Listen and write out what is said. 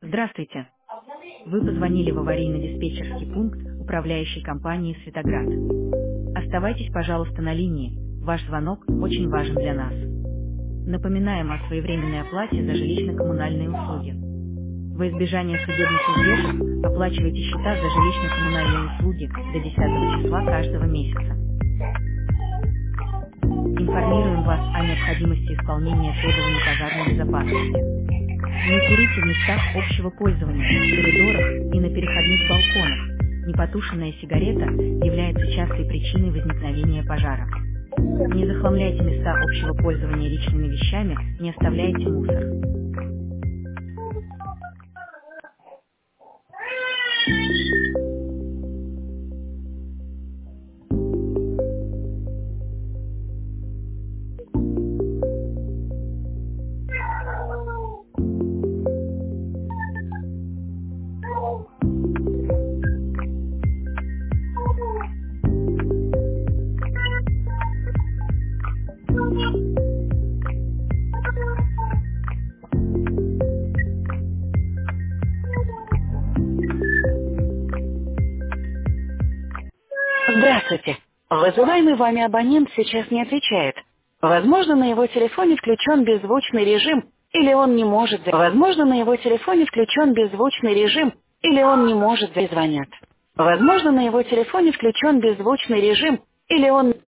Здравствуйте. Вы позвонили в аварийно-диспетчерский пункт управляющей компании «Светоград». Оставайтесь, пожалуйста, на линии. Ваш звонок очень важен для нас. Напоминаем о своевременной оплате за жилищно-коммунальные услуги. Во избежание судебных издержек оплачивайте счета за жилищно-коммунальные услуги до 10 числа каждого месяца. Информируем вас о необходимости исполнения требований пожарной безопасности. Не курите в местах общего пользования, в коридорах и на переходных балконах. Непотушенная сигарета является частой причиной возникновения пожара. Не захламляйте места общего пользования личными вещами, не оставляйте мусор. Здравствуйте. Вызываемый вами абонент сейчас не отвечает. Возможно, на его телефоне включен беззвучный режим, или он не может... Возможно, на его телефоне включен беззвучный режим, или он не может... Звонят. Возможно, на его телефоне включен беззвучный режим, или он...